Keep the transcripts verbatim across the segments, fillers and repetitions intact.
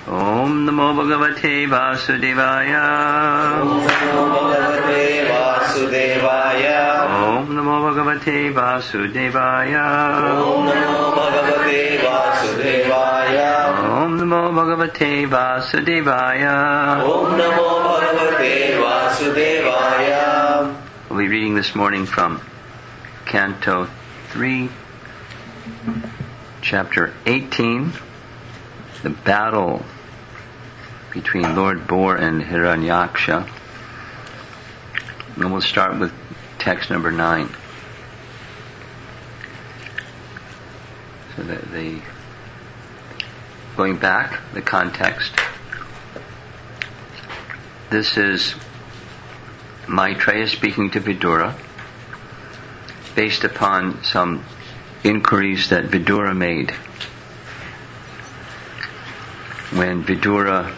Om Namo Bhagavate Vasudevaya. Om Namo Bhagavate Vasudevaya. Om Namo Bhagavate Vasudevaya. Om Namo Bhagavate Vasudevaya. Om Namo Bhagavate Vasudevaya. Om Namo Bhagavate Vasudevaya. We'll be reading this morning from Canto three, Chapter eighteen, the battle between Lord Bor and Hiranyaksha. And we'll start with text number nine. So the, the going back, the context. This is Maitreya speaking to Vidura based upon some inquiries that Vidura made. When Vidura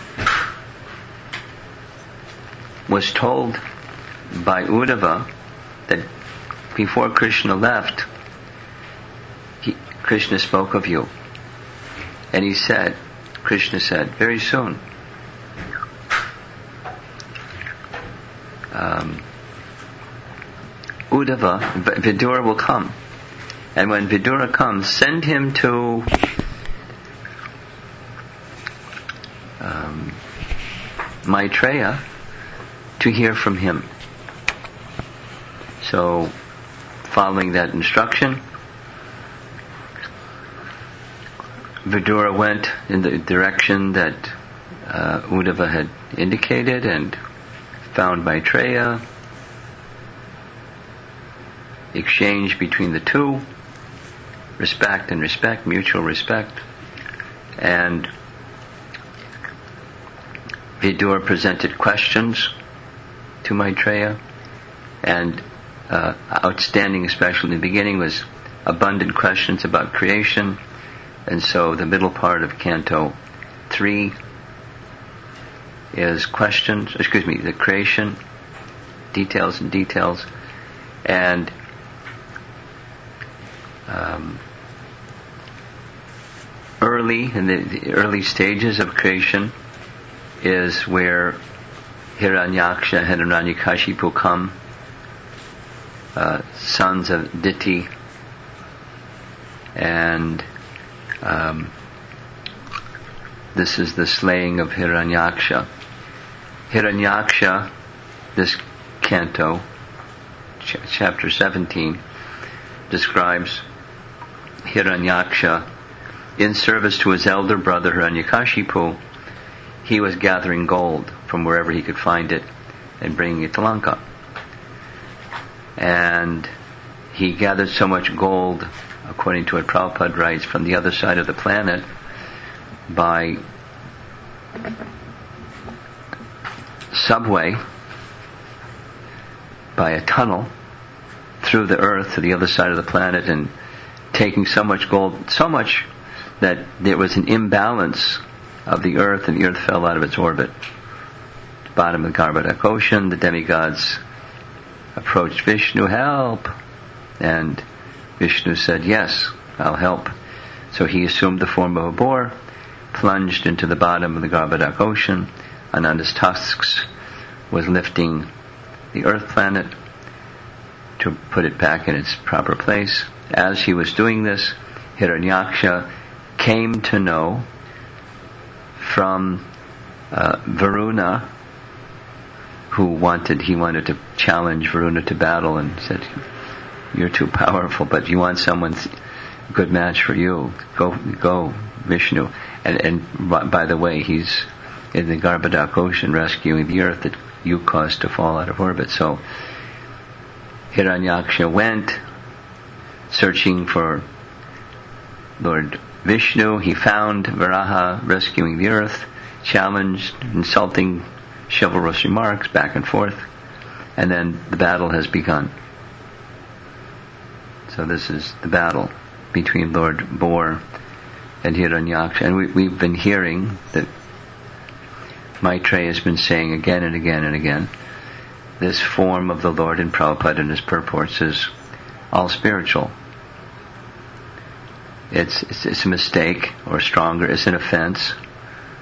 was told by Uddhava that before Krishna left, he, Krishna spoke of you. And he said, Krishna said, very soon, um, Uddhava, Vidura will come. And when Vidura comes, send him to um, Maitreya to hear from him. So, following that instruction, Vidura went in the direction that uh, Uddhava had indicated and found Maitreya. Exchange between the two, respect and respect, mutual respect, and Vidura presented questions to Maitreya, and uh, outstanding, especially in the beginning, was abundant questions about creation. And so the middle part of Canto three is questions, excuse me, the creation, details and details, and um, early, in the, the early stages of creation is where Hiranyaksha and Hiranyakashipu come, uh, sons of Diti, and um, this is the slaying of Hiranyaksha. Hiranyaksha, this canto, ch- chapter seventeen, describes Hiranyaksha in service to his elder brother Hiranyakashipu. He was gathering gold from wherever he could find it and bringing it to Lanka. And he gathered so much gold, according to what Prabhupada writes, from the other side of the planet by subway, by a tunnel through the earth to the other side of the planet, and taking so much gold, so much that there was an imbalance of the earth, and the earth fell out of its orbit. At the bottom of the Garbhodak ocean, the demigods approached Vishnu, help! And Vishnu said, yes, I'll help. So he assumed the form of a boar, plunged into the bottom of the Garbhodak ocean, and on his tusks was lifting the earth planet to put it back in its proper place. As he was doing this, Hiranyaksha came to know from uh, Varuna, who wanted, he wanted to challenge Varuna to battle, and said, you're too powerful, but you want someone a good match for you. Go, go, Vishnu. And, and by the way, he's in the Garbhodak ocean rescuing the earth that you caused to fall out of orbit. So Hiranyaksha went searching for Lord Vishnu. He found Varaha rescuing the earth, challenged, insulting, chivalrous remarks back and forth, and then the battle has begun. So this is the battle between Lord Bor and Hiranyaksha. And we, we've been hearing that Maitreya has been saying again and again and again, this form of the Lord in Prabhupada and his purports is all spiritual. It's, it's, it's a mistake, or stronger, it's an offense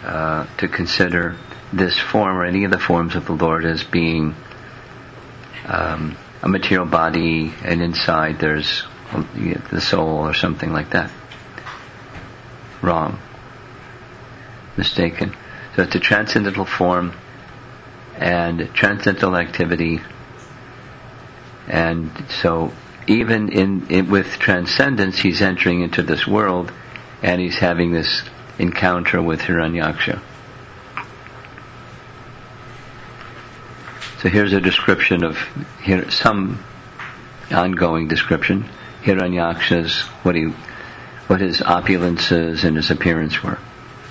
uh, to consider this form or any of the forms of the Lord as being um, a material body, and inside there's the soul or something like that. Wrong. Mistaken. So it's a transcendental form and transcendental activity, and so even in, in with transcendence, he's entering into this world, and he's having this encounter with Hiranyaksha. So here's a description of here, some ongoing description. Hiranyaksha's, what he, what his opulences and his appearance were.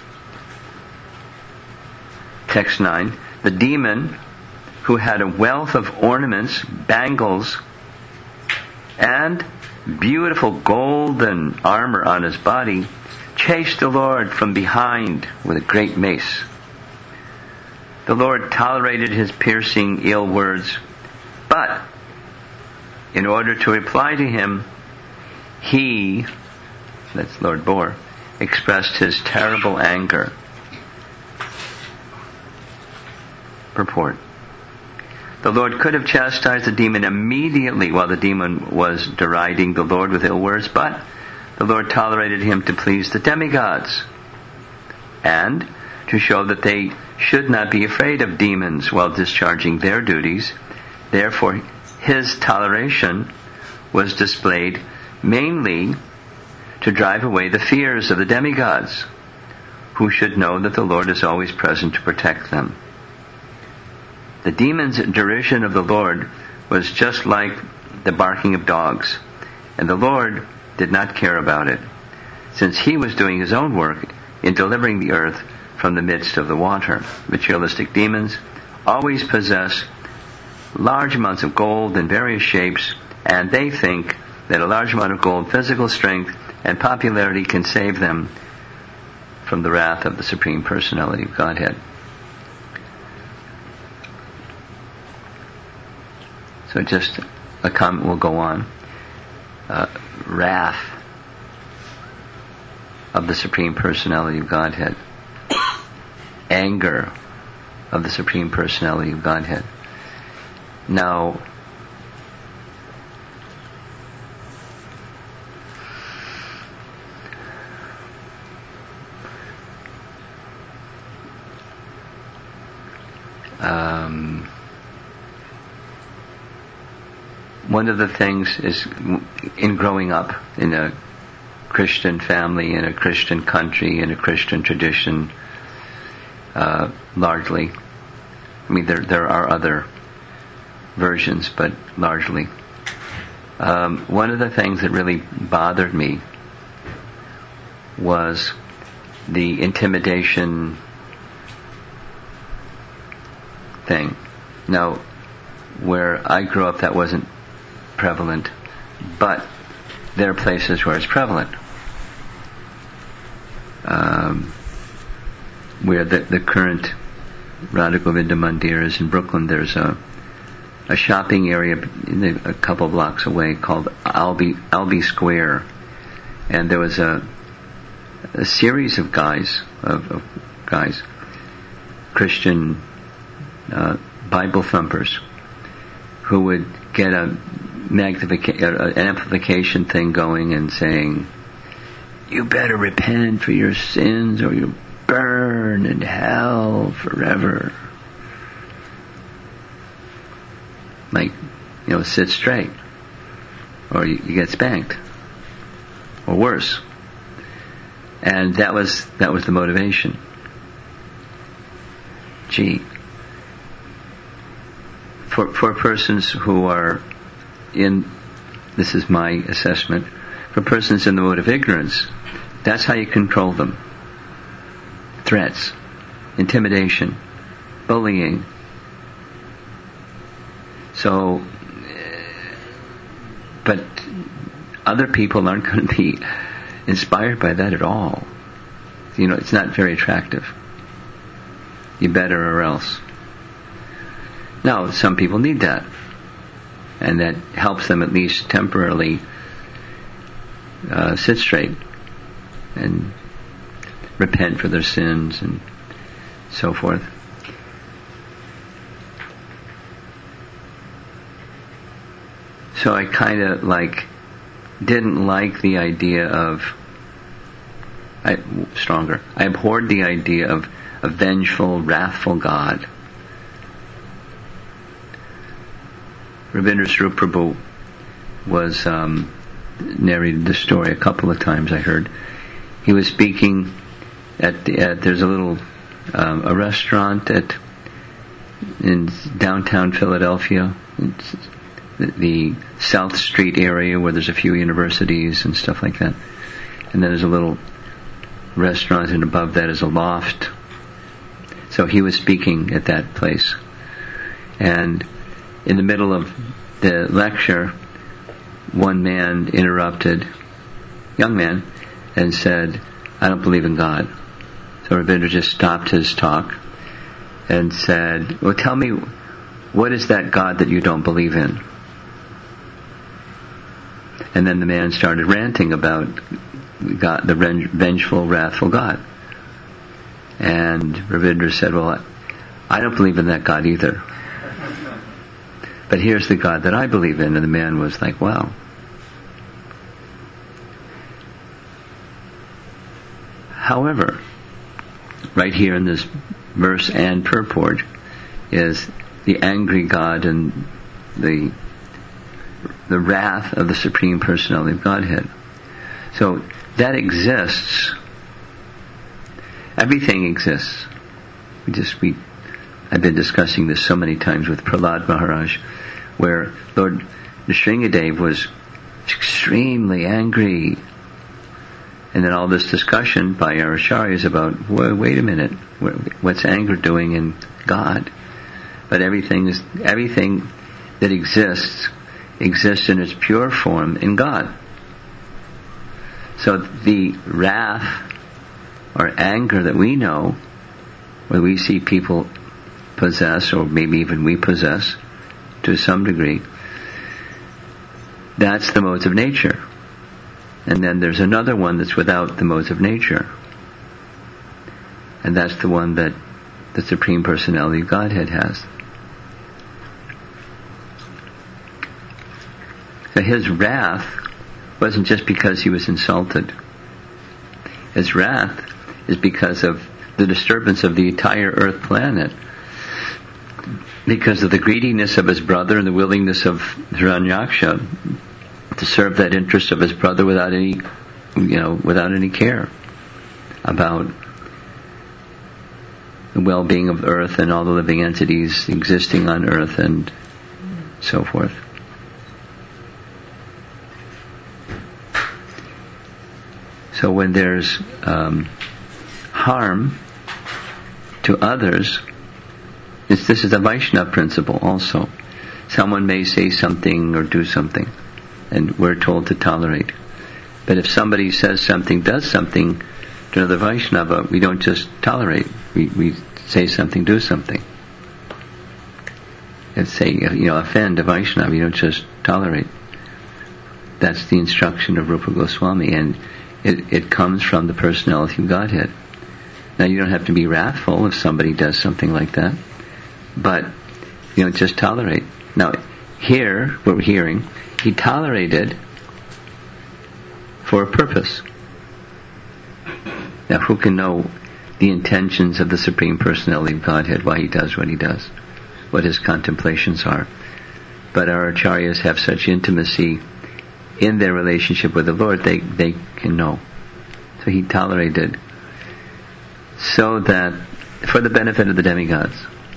Text nine. The demon, who had a wealth of ornaments, bangles, and beautiful golden armor on his body, chased the Lord from behind with a great mace. The Lord tolerated his piercing ill words, but in order to reply to him, he, that's Lord Boar, expressed his terrible anger. Purport. The Lord could have chastised the demon immediately while the demon was deriding the Lord with ill words, but the Lord tolerated him to please the demigods and to show that they should not be afraid of demons while discharging their duties. Therefore, his toleration was displayed mainly to drive away the fears of the demigods, who should know that the Lord is always present to protect them. The demon's derision of the Lord was just like the barking of dogs, and the Lord did not care about it, since he was doing his own work in delivering the earth from the midst of the water. Materialistic demons always possess large amounts of gold in various shapes, and they think that a large amount of gold, physical strength, and popularity can save them from the wrath of the Supreme Personality of Godhead. So just a comment will go on. Uh, wrath of the Supreme Personality of Godhead. Anger of the Supreme Personality of Godhead. Now, um, one of the things is, in growing up in a Christian family, in a Christian country, in a Christian tradition, uh, largely. I mean, there there are other versions, but largely. Um, one of the things that really bothered me was the intimidation thing. Now, where I grew up, that wasn't prevalent, but there are places where it's prevalent. Um, where the, the current Radha Govinda Mandir is in Brooklyn, there's a a shopping area in the, a couple blocks away called Albee, Albee Square, and there was a a series of guys, of, of guys, Christian uh, Bible thumpers, who would get a magnification, an amplification thing going and saying, "You better repent for your sins, or you'll burn in hell forever." Like, you know, sit straight, or you, you get spanked, or worse. And that was that was the motivation. Gee, for for persons who are in, this is my assessment, for persons in the mode of ignorance, that's how you control them. Threats, intimidation, bullying. So, but other people aren't going to be inspired by that at all. You know, it's not very attractive. You better or else. Now, some people need that, and that helps them at least temporarily uh, sit straight and repent for their sins and so forth. So I kind of like didn't like the idea of I, stronger. I abhorred the idea of a vengeful, wrathful God. Rabindra Swarup Prabhu was um, narrated this story a couple of times. I heard he was speaking at, the, at there's a little um, a restaurant at in downtown Philadelphia. It's the, the South Street area where there's a few universities and stuff like that. And then there's a little restaurant, and above that is a loft. So he was speaking at that place. And in the middle of the lecture, one man interrupted, young man, and said, "I don't believe in God." So Rabindra just stopped his talk and said, "Well, tell me, what is that God that you don't believe in?" And then the man started ranting about God, the vengeful, wrathful God. And Rabindra said, "Well, I don't believe in that God either. But here's the God that I believe in." And the man was like, "Wow." However, right here in this verse and purport is the angry God and the the wrath of the Supreme Personality of Godhead. So that exists. Everything exists. We just we I've been discussing this so many times with Prahlad Maharaj, where Lord Nrsingadev was extremely angry. And then all this discussion by our acharyas about, well, wait a minute, what's anger doing in God? But everything is everything that exists exists in its pure form in God. So the wrath or anger that we know, where we see people possess, or maybe even we possess to some degree, that's the modes of nature. And then there's another one that's without the modes of nature. And that's the one that the Supreme Personality of Godhead has. So his wrath wasn't just because he was insulted. His wrath is because of the disturbance of the entire Earth planet, because of the greediness of his brother and the willingness of Hiranyaksha to serve that interest of his brother without any, you know, without any care about the well-being of Earth and all the living entities existing on Earth and so forth. So when there's um, harm to others, it's, this is a Vaishnava principle also. Someone may say something or do something, and we're told to tolerate. But if somebody says something, does something to another Vaishnava, we don't just tolerate. We, we say something, do something. And say, you know, offend a Vaishnava, you don't just tolerate. That's the instruction of Rupa Goswami, and it, it comes from the personality of Godhead. Now, you don't have to be wrathful if somebody does something like that, but you don't just tolerate. Now, here, what we're hearing, he tolerated for a purpose. Now, who can know the intentions of the Supreme Personality of Godhead, why he does what he does, what his contemplations are? But our acharyas have such intimacy in their relationship with the Lord, they, they can know. So he tolerated so that, for the benefit of the demigods,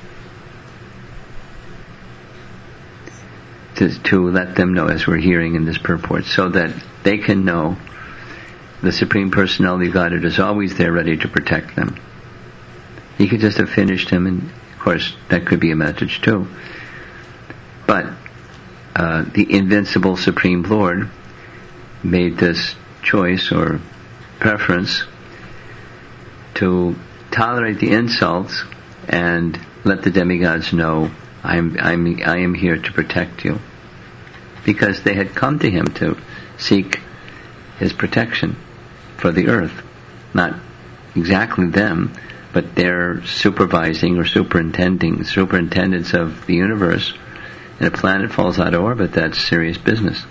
to, to let them know, as we're hearing in this purport, so that they can know the Supreme Personality of Godhead is always there ready to protect them. He could just have finished him, and of course that could be a message too. But uh, the invincible Supreme Lord made this choice or preference to tolerate the insults and let the demigods know, I'm, I'm, I am here to protect you. Because they had come to him to seek his protection for the earth, not exactly them, but they're supervising or superintending, superintendents of the universe. And a planet falls out of orbit, that's serious business.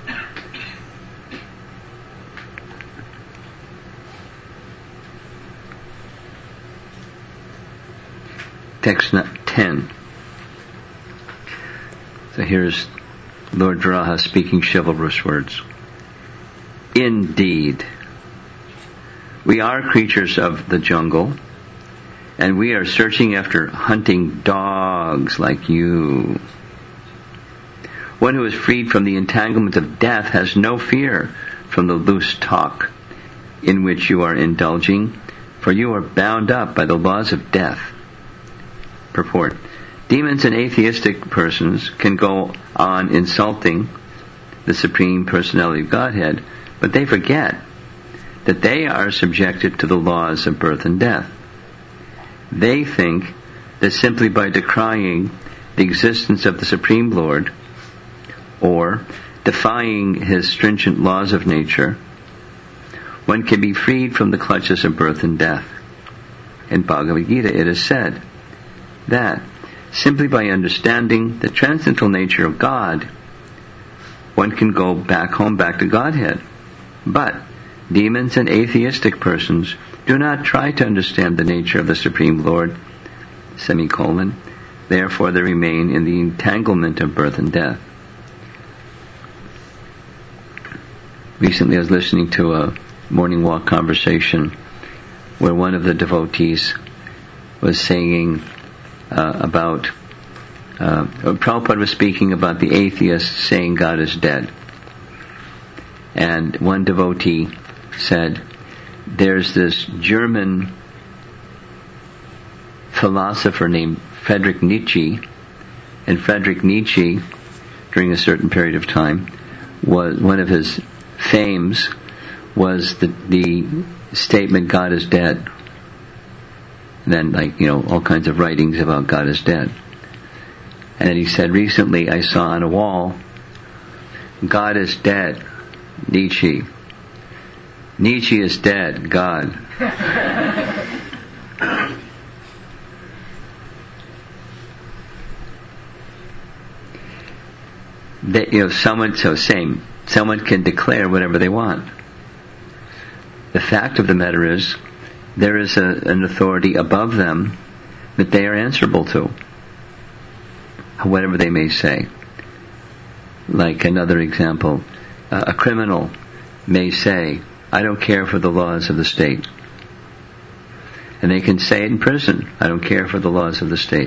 Text ten. So here's Lord Varaha speaking chivalrous words. Indeed, we are creatures of the jungle, and we are searching after hunting dogs like you. One who is freed from the entanglement of death has no fear from the loose talk in which you are indulging, for you are bound up by the laws of death. Purport. Demons and atheistic persons can go on insulting the Supreme Personality of Godhead, but they forget that they are subjected to the laws of birth and death. They think that simply by decrying the existence of the Supreme Lord, or defying his stringent laws of nature, one can be freed from the clutches of birth and death. In Bhagavad Gita it is said that simply by understanding the transcendental nature of God, one can go back home, back to Godhead. But demons and atheistic persons do not try to understand the nature of the Supreme Lord, semicolon, therefore they remain in the entanglement of birth and death. Recently I was listening to a morning walk conversation where one of the devotees was saying uh, about, uh, Prabhupada was speaking about the atheists saying God is dead. And one devotee said, there's this German philosopher named Friedrich Nietzsche, and Friedrich Nietzsche, during a certain period of time, was one of his fames was the, the statement God is dead. And then, like, you know, all kinds of writings about God is dead. And then he said, recently I saw on a wall, God is dead, Nietzsche. Nietzsche is dead, God. That, you know, someone, so same, someone can declare whatever they want. The fact of the matter is, there is a, an authority above them that they are answerable to, whatever they may say. Like another example, uh, a criminal may say, I don't care for the laws of the state. And they can say it in prison, I don't care for the laws of the state.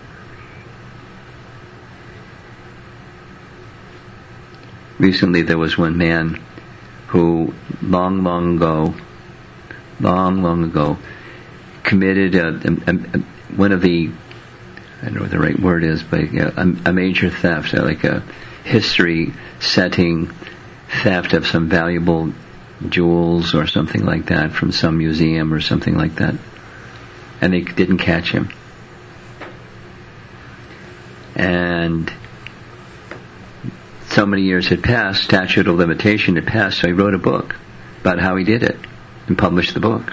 Recently there was one man who long, long ago, long, long ago, committed a, a, a, one of the, I don't know what the right word is, but a, a major theft, like a history-setting theft of some valuable jewels or something like that from some museum or something like that. And they didn't catch him. And so many years had passed, statute of limitation had passed, so he wrote a book about how he did it and published the book.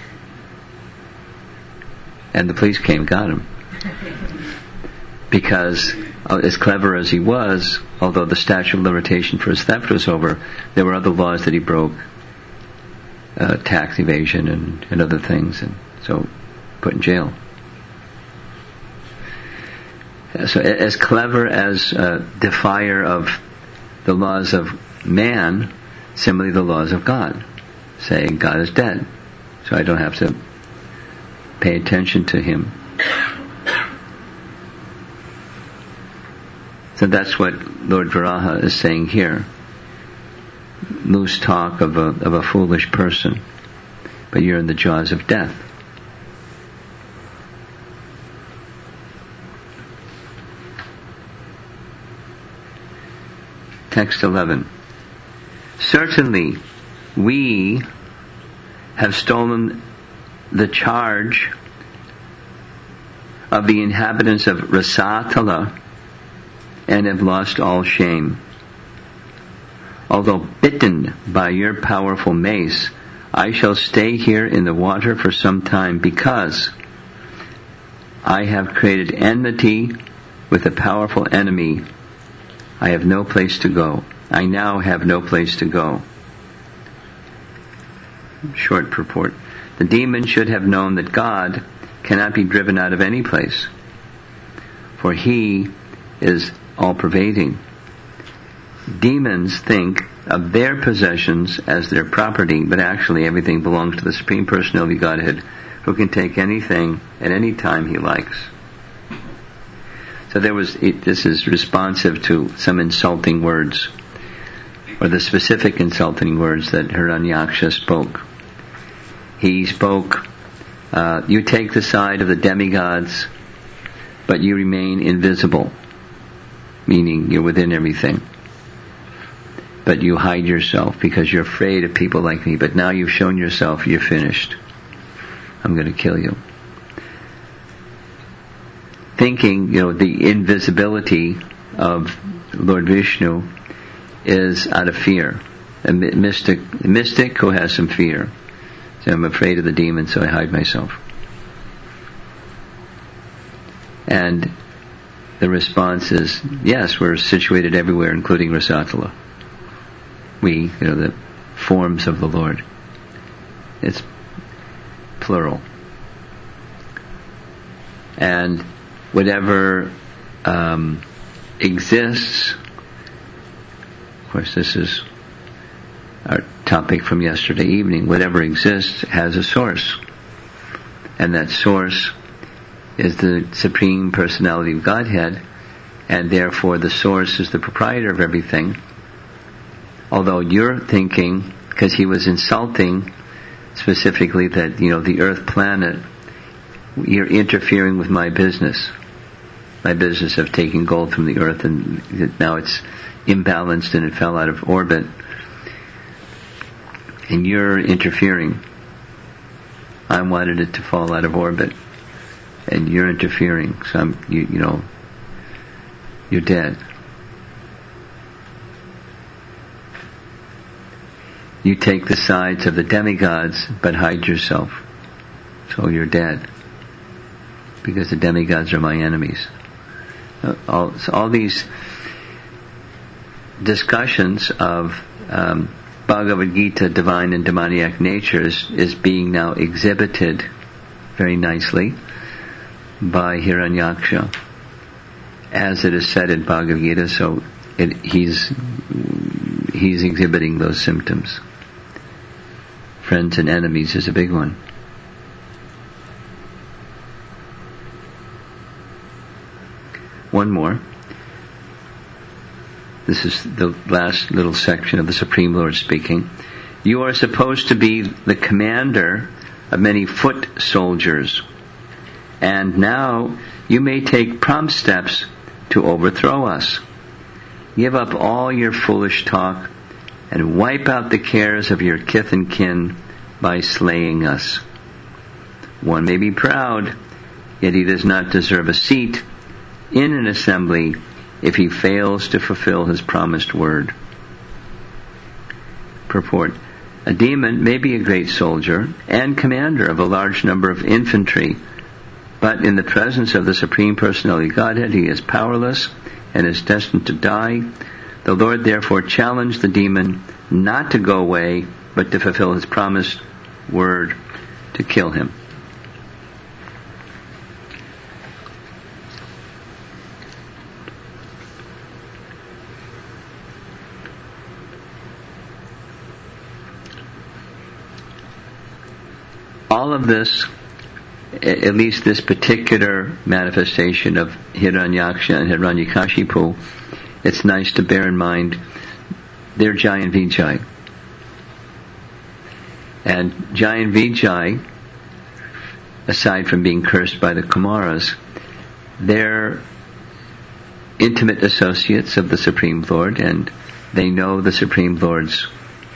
And the police came and got him. Because, uh, as clever as he was, although the statute of limitation for his theft was over, there were other laws that he broke, uh, tax evasion and, and other things, and so put in jail. So as clever as a defier of the laws of man, similarly the laws of God, saying God is dead, so I don't have to pay attention to him. So that's what Lord Varaha is saying here. Loose talk of a, of a foolish person, but you're in the jaws of death. Text eleven. Certainly, we have stolen the charge of the inhabitants of Rasatala and have lost all shame. Although bitten by your powerful mace, I shall stay here in the water for some time because I have created enmity with a powerful enemy. I have no place to go. I now have no place to go. Short purport. The demon should have known that God cannot be driven out of any place, for He is all-pervading. Demons think of their possessions as their property, but actually everything belongs to the Supreme Personality of Godhead, who can take anything at any time He likes. So there was, it, this is responsive to some insulting words, or the specific insulting words that Hiranyaksha spoke. He spoke, uh, you take the side of the demigods, but you remain invisible, meaning you're within everything. But you hide yourself because you're afraid of people like me. But now you've shown yourself, you're finished. I'm going to kill you. Thinking, you know, the invisibility of Lord Vishnu is out of fear. A mystic, a mystic who has some fear. So I'm afraid of the demon, so I hide myself. And the response is, yes, we're situated everywhere, including Rasatala. We, you know, the forms of the Lord. It's plural. And whatever um, exists, of course this is our topic from yesterday evening, whatever exists has a source. And that source is the Supreme Personality of Godhead, and therefore the source is the proprietor of everything. Although you're thinking, because he was insulting specifically that, you know, the Earth planet, you're interfering with my business. My business of taking gold from the Earth, and now it's imbalanced and it fell out of orbit. And you're interfering. I wanted it to fall out of orbit. And you're interfering. So I'm, you, you know, you're dead. You take the sides of the demigods, but hide yourself. So you're dead. Because the demigods are my enemies. All, so all these discussions of um, Bhagavad Gita, divine and demoniac natures, is being now exhibited very nicely by Hiranyaksha, as it is said in Bhagavad Gita. So it, he's he's exhibiting those symptoms. Friends and enemies is a big one. One more. This is the last little section of the Supreme Lord speaking. You are supposed to be the commander of many foot soldiers, and now you may take prompt steps to overthrow us. Give up all your foolish talk and wipe out the cares of your kith and kin by slaying us. One may be proud, yet he does not deserve a seat in an assembly if he fails to fulfill his promised word. Purport. A demon may be a great soldier and commander of a large number of infantry, but in the presence of the Supreme Personality of Godhead he is powerless and is destined to die. The Lord therefore challenged the demon not to go away, but to fulfill his promised word to kill him. All of this, at least this particular manifestation of Hiranyaksha and Hiranyakashipu, it's nice to bear in mind they're Jai and Vijay. And Jai and Vijay, aside from being cursed by the Kumaras, they're intimate associates of the Supreme Lord, and they know the Supreme Lord's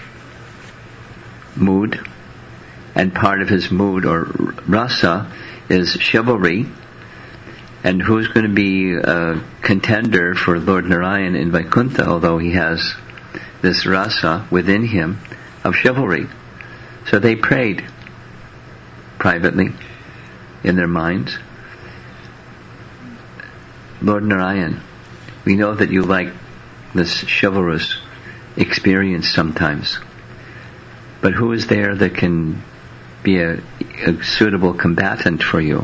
mood. And part of his mood, or rasa, is chivalry. And who's going to be a contender for Lord Narayan in Vaikuntha, although he has this rasa within him of chivalry? So they prayed privately in their minds. Lord Narayan, we know that you like this chivalrous experience sometimes, but who is there that can be a, a suitable combatant for you?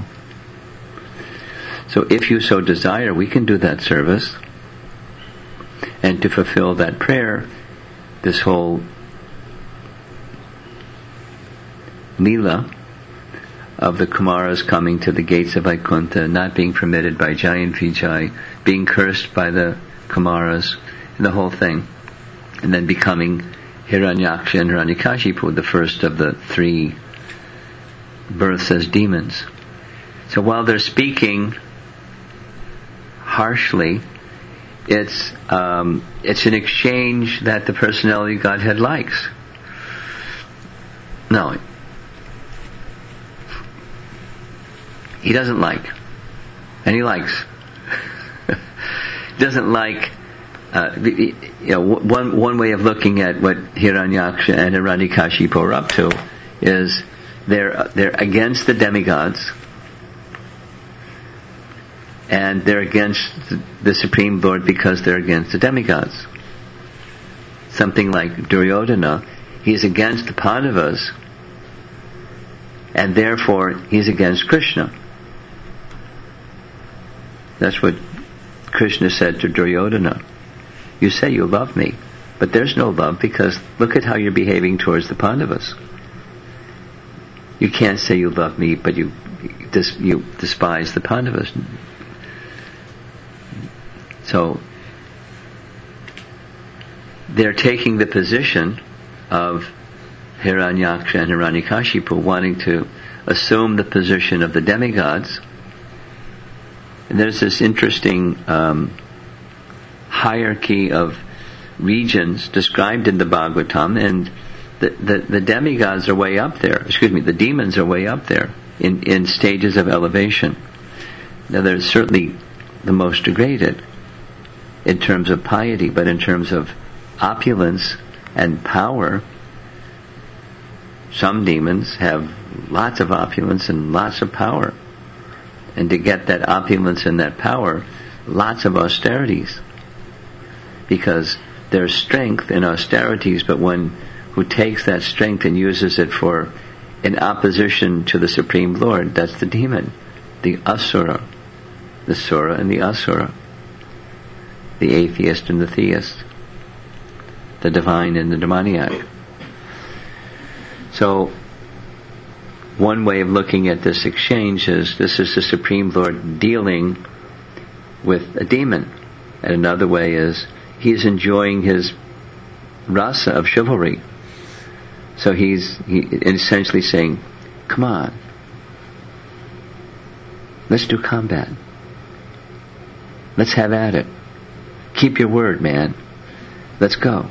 So if you so desire, we can do that service. And to fulfill that prayer, this whole Leela of the Kumaras coming to the gates of Vaikuntha, not being permitted by Jai and Vijay, being cursed by the Kumaras, and the whole thing, and then becoming Hiranyaksha and Hiranyakashipu, the first of the three births as demons. So while they're speaking harshly, it's um, it's an exchange that the personality of Godhead likes. No, he doesn't like, and he likes. He doesn't like. Uh, you know, one one way of looking at what Hiranyaksha and Hiranyakashipu are up to is they're they're against the demigods, and they're against the Supreme Lord because they're against the demigods. Something like Duryodhana, he's against the Pandavas, and therefore he's against Krishna. That's what Krishna said to Duryodhana. You say you love me, but there's no love because look at how you're behaving towards the Pandavas. You can't say you love me, but you you despise the Pandavas. So they're taking the position of Hiranyaksha and Hiranyakashipu, wanting to assume the position of the demigods. And there's this interesting um, hierarchy of regions described in the Bhagavatam, and the, the, the demigods are way up there. Excuse me, the demons are way up there in, in stages of elevation. Now they're certainly the most degraded in terms of piety, but in terms of opulence and power, some demons have lots of opulence and lots of power. And to get that opulence and that power, lots of austerities. Because there's strength in austerities, but one who takes that strength and uses it for in opposition to the Supreme Lord, that's the demon, the asura, the sura and the asura, the atheist and the theist, the divine and the demoniac. So one way of looking at this exchange is this is the Supreme Lord dealing with a demon, and another way is he's enjoying his rasa of chivalry. So he's he, essentially saying, come on, let's do combat. Let's have at it. Keep your word, man. Let's go.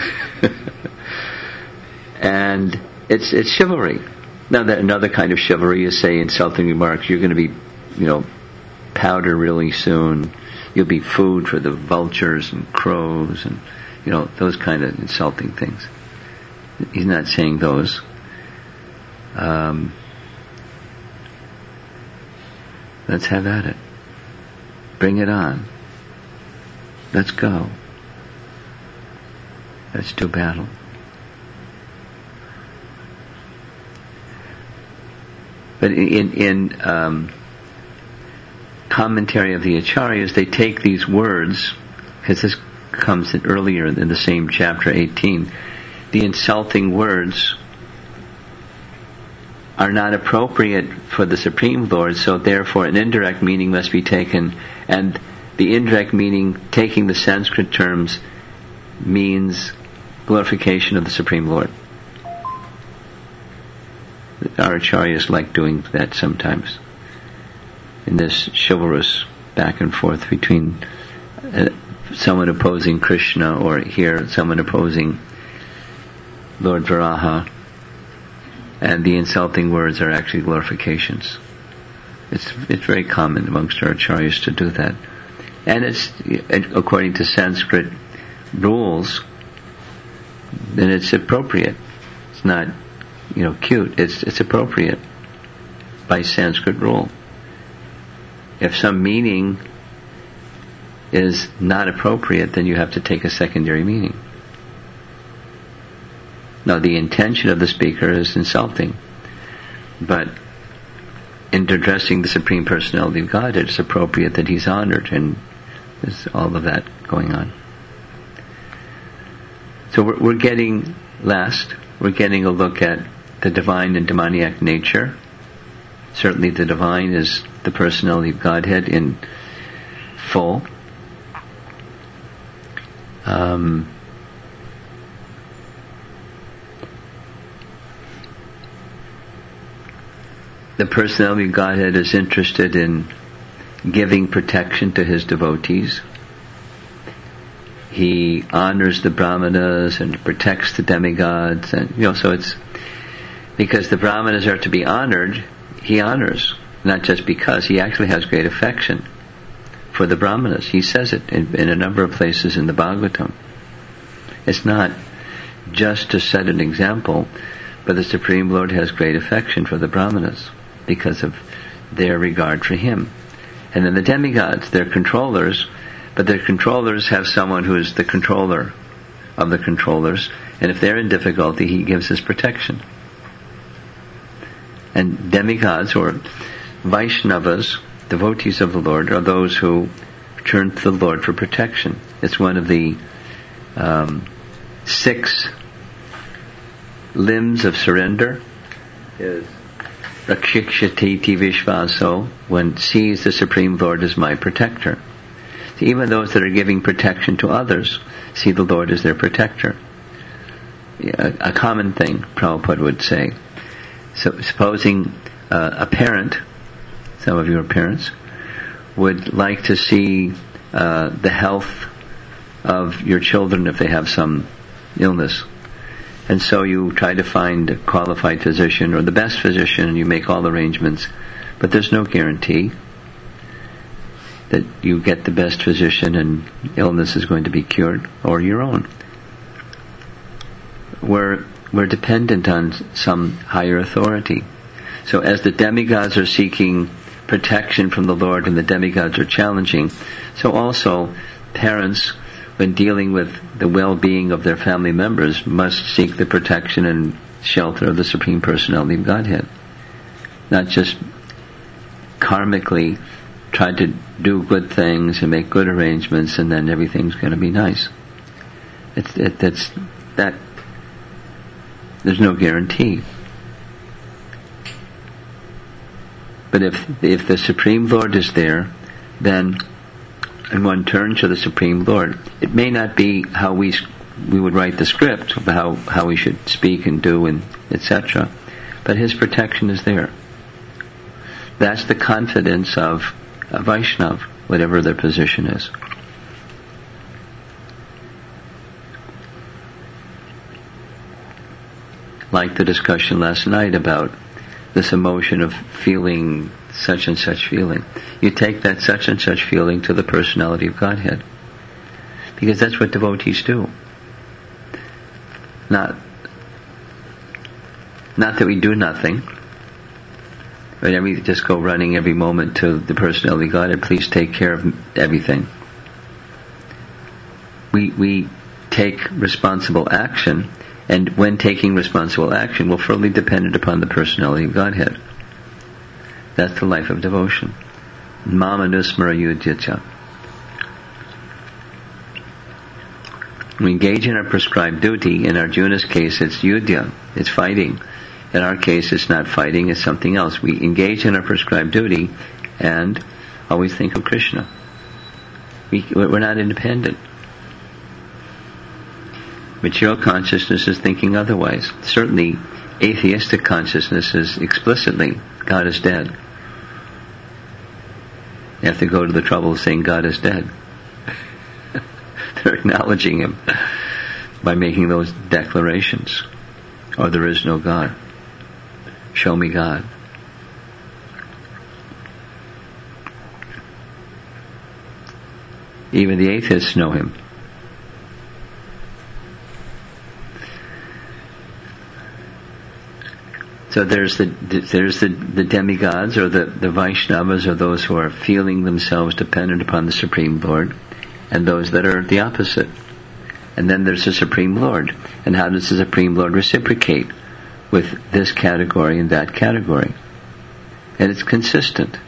And it's it's chivalry. Now, that another kind of chivalry is, say, insulting remarks. You're going to be, you know, powder really soon. You'll be food for the vultures and crows and, you know, those kind of insulting things. He's not saying those. Um, let's have at it. Bring it on. Let's go. Let's do battle. But in, in um, commentary of the Acharyas, they take these words, because this comes in earlier in the same chapter eighteen, the insulting words are not appropriate for the Supreme Lord, so therefore an indirect meaning must be taken, and the indirect meaning, taking the Sanskrit terms, means glorification of the Supreme Lord. Our acharyas like doing that sometimes, in this chivalrous back and forth between uh, someone opposing Krishna, or here someone opposing Lord Varaha, and the insulting words are actually glorifications. It's it's very common amongst our acharyas to do that, and it's according to Sanskrit rules, then it's appropriate. It's not you know, cute. It's it's appropriate by Sanskrit rule. If some meaning is not appropriate, then you have to take a secondary meaning. Now, the intention of the speaker is insulting, but in addressing the Supreme Personality of Godhead, it's appropriate that he's honored, and there's all of that going on. So we're, we're getting, last, we're getting a look at the divine and demoniac nature. Certainly the divine is the personality of Godhead in full. Um, the personality of Godhead is interested in giving protection to his devotees. He honors the brahmanas and protects the demigods, and you know, so it's because the brahmanas are to be honored, he honors, not just because. He actually has great affection for the brahmanas. He says it in, in a number of places in the Bhagavatam. It's not just to set an example, but the Supreme Lord has great affection for the brahmanas because of their regard for him. And then the demigods, they're controllers, but their controllers have someone who is the controller of the controllers, and if they're in difficulty, he gives his protection. And demigods, or Vaishnavas, devotees of the Lord, are those who turn to the Lord for protection. It's one of the um, six limbs of surrender. Is Rakshikshati Vishvaso, one sees the Supreme Lord as my protector. So even those that are giving protection to others see the Lord as their protector. A, a common thing, Prabhupada would say. So supposing uh, a parent, some of you are parents, would like to see uh, the health of your children if they have some illness. And so you try to find a qualified physician or the best physician, and you make all arrangements. But there's no guarantee that you get the best physician and illness is going to be cured, or your own. We're, we're dependent on some higher authority. So as the demigods are seeking protection from the Lord and the demigods are challenging, so also parents, when dealing with the well-being of their family members, must seek the protection and shelter of the Supreme Personality of Godhead. Not just karmically try to do good things and make good arrangements and then everything's going to be nice. It's, it, it's, that, there's no guarantee. But if, if the Supreme Lord is there, then and one turns to the Supreme Lord, it may not be how we we would write the script of how, how we should speak and do and et cetera, but his protection is there. That's the confidence of a Vaishnav, whatever their position is. Like the discussion last night about this emotion of feeling such and such feeling. You take that such and such feeling to the personality of Godhead. Because that's what devotees do. Not, not that we do nothing, but we just go running every moment to the personality of Godhead. Please take care of everything. We, we take responsible action, and when taking responsible action, we're fully dependent upon the personality of Godhead. That's the life of devotion. Mama nusmara yudhyacha. We engage in our prescribed duty. In Arjuna's case, it's yudhya, it's fighting. In our case, it's not fighting, it's something else. We engage in our prescribed duty and always think of Krishna. We, we're not independent. Material consciousness is thinking otherwise. Certainly, atheistic consciousness is explicitly, God is dead. You have to go to the trouble of saying God is dead. They're acknowledging him by making those declarations. Or there is no God. Show me God. Even the atheists know him. So there's the there's the, the demigods, or the, the Vaishnavas, or those who are feeling themselves dependent upon the Supreme Lord, and those that are the opposite. And then there's the Supreme Lord. And how does the Supreme Lord reciprocate with this category and that category? And it's consistent.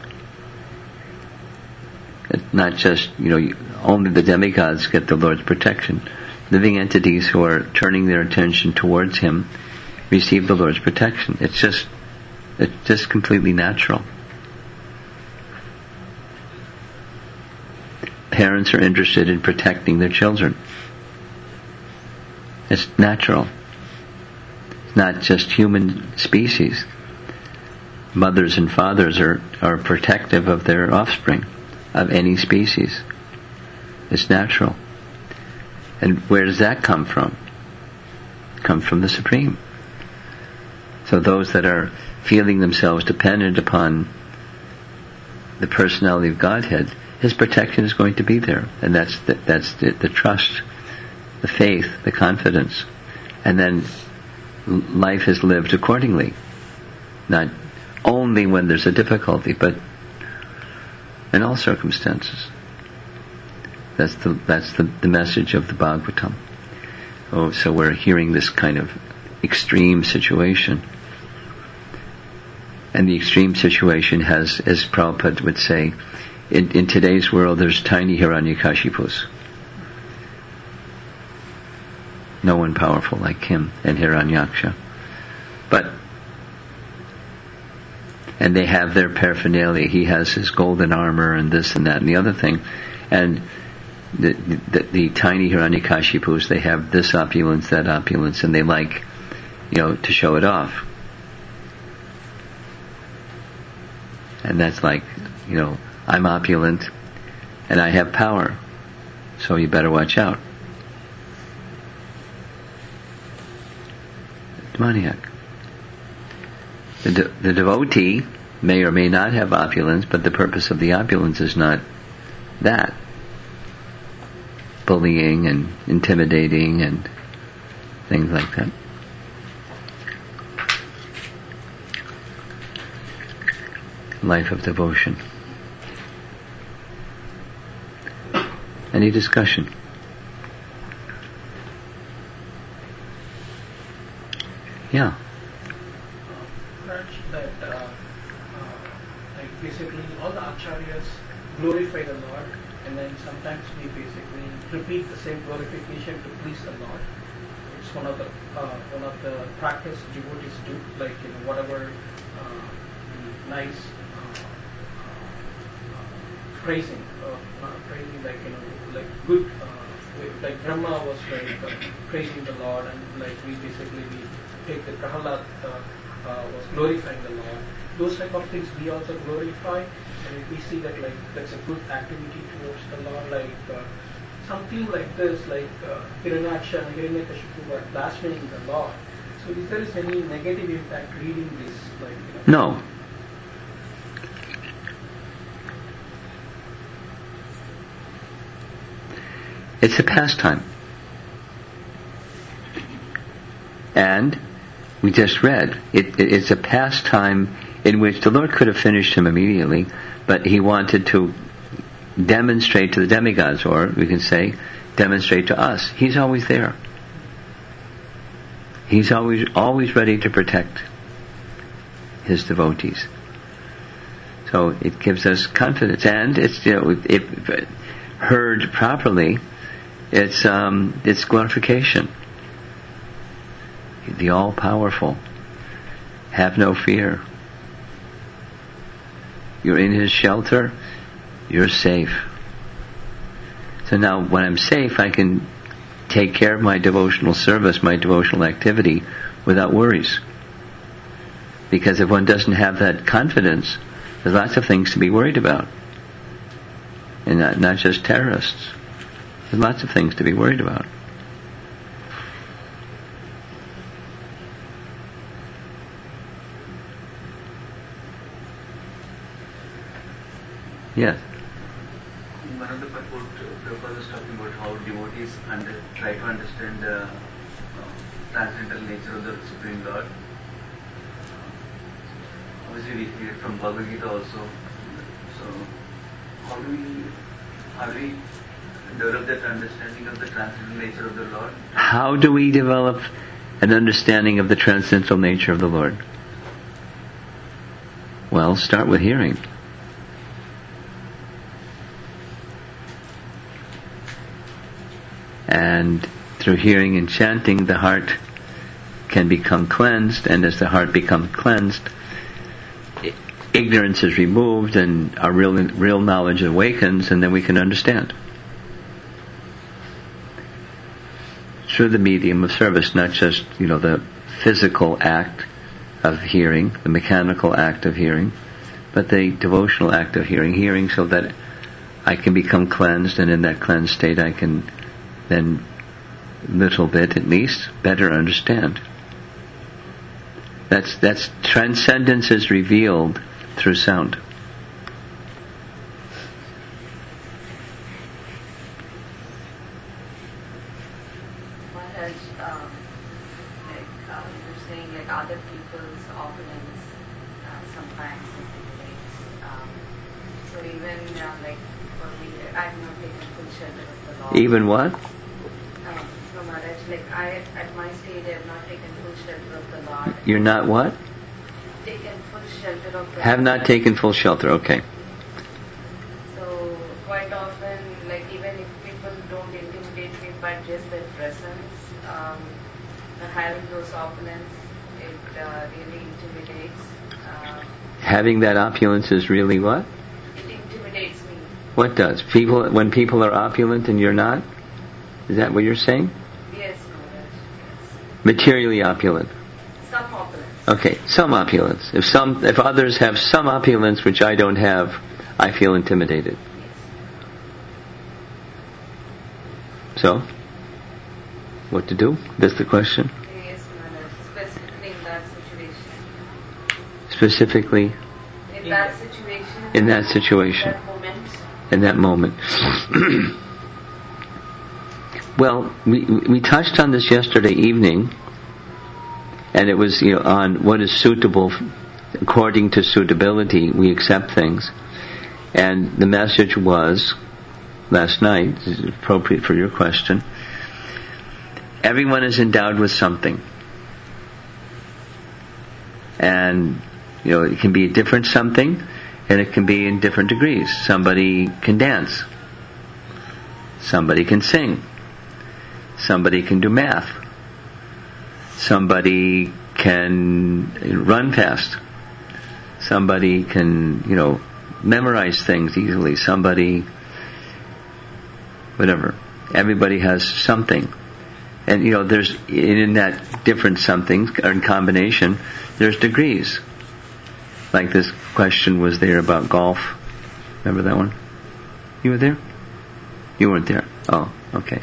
It's not just, you know, only the demigods get the Lord's protection. Living entities who are turning their attention towards Him receive the Lord's protection. It's just, it's just completely natural. Parents are interested in protecting their children. It's natural. It's not just human species. Mothers and fathers are, are protective of their offspring, of any species. It's natural. And where does that come from? It comes from the Supreme. So those that are feeling themselves dependent upon the personality of Godhead, His protection is going to be there. And that's the, that's the, the trust, the faith, the confidence. And then life is lived accordingly. Not only when there's a difficulty, but in all circumstances. That's the that's the, the message of the Bhagavatam. Oh, so we're hearing this kind of extreme situation. And the extreme situation has, as Prabhupada would say, in, in today's world there's tiny Hiranyakashipus. No one powerful like him and Hiranyaksha. But, and they have their paraphernalia. He has his golden armor and this and that and the other thing. And the, the, the tiny Hiranyakashipus, they have this opulence, that opulence, and they like, you know, to show it off. And that's like, you know, I'm opulent and I have power, so you better watch out. Demoniac. The, de- the devotee may or may not have opulence, but the purpose of the opulence is not that. Bullying and intimidating and things like that. Life of devotion. Any discussion? Yeah. That uh, uh, like basically all the acharyas glorify the Lord, and then sometimes we basically repeat the same glorification to please the Lord. It's one of the uh, one of the practice devotees do, like, you know, whatever uh, nice uh, uh, praising, uh, not praising, like, you know, like good, uh, like Brahma was like uh, praising the Lord, and like we basically we take the Prahalad uh, uh, was glorifying the Lord. Those type of things we also glorify, and we see that like that's a good activity towards the Lord. Like uh, something like this, like uh, Hiranyaksha and Hiranyakashipu were blaspheming the Lord. So is there is any negative impact reading this? Like, you know? No. It's a pastime. And we just read, it, it, it's a pastime in which the Lord could have finished him immediately, but he wanted to demonstrate to the demigods, or we can say, demonstrate to us. He's always there. He's always always ready to protect his devotees. So it gives us confidence, and it's, you know, if heard properly, it's um, it's glorification. The all-powerful. Have no fear. You're in his shelter. You're safe. So now, when I'm safe, I can take care of my devotional service, my devotional activity, without worries. Because if one doesn't have that confidence, there's lots of things to be worried about. And not, not just terrorists. There's lots of things to be worried about. Yes. In one of the purport, Prabhupada was talking about how devotees under, try to understand the uh, transcendental nature of the Supreme Lord. obviously we hear from Bhagavad Gita also. So how do we how do we develop that understanding of the transcendental nature of the Lord? How do we develop an understanding of the transcendental nature of the Lord? Well, start with hearing. And through hearing and chanting, the heart can become cleansed, and as the heart becomes cleansed, ignorance is removed and our real real knowledge awakens, and then we can understand. Through the medium of service, not just, you know, the physical act of hearing, the mechanical act of hearing, but the devotional act of hearing, hearing so that I can become cleansed, and in that cleansed state I can then, little bit at least, better understand. That's that's transcendence is revealed through sound. Maharaj, um, like uh, you're saying, like other people's opinions uh, sometimes intimidates. Um, so even uh, like for me, I'm not taking full shelter of the Lord. Even what? Um, so Maharaj, like I, at my stage, I have not taken full shelter of the Lord. You're not what? Taken full shelter of the Have Lord. not taken full shelter, okay. So quite often, like even if people don't intimidate me, but just their presence, um, having those opulence, it uh, really intimidates. Uh, Having that opulence is really what? it intimidates me. What does? People, when people are opulent and you're not? Is that what you're saying? Yes, Maharaj. Yes. Materially opulent. Some opulence. Okay, some opulence. If some, if others have some opulence which I don't have, I feel intimidated. Yes. So, what to do? That's the question. Yes, Maharaj. Specifically in that situation. Specifically, In that situation. in that situation, That moment. in that moment. Well, we we touched on this yesterday evening, and it was, you know, on what is suitable according to suitability. We accept things, and the message was last night. This is appropriate for your question. Everyone is endowed with something, and you know, it can be a different something, and it can be in different degrees. Somebody can dance. Somebody can sing. Somebody can do math. Somebody can run fast. Somebody can, you know, memorize things easily. Somebody, whatever. Everybody has something. And, you know, there's, in that different somethings, or in combination, there's degrees. Like this question was there about golf. Remember that one? You were there? You weren't there. Oh, okay.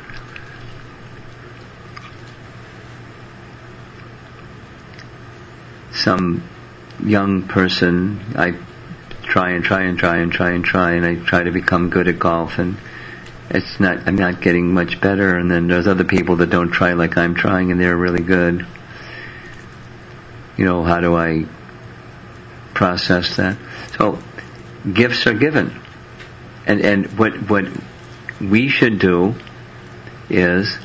Some young person, I try and try and try and try and try and I try to become good at golf, and it's not, I'm not getting much better, and then there's other people that don't try like I'm trying and they're really good. You know, how do I process that? So, gifts are given. And and what what we should do is,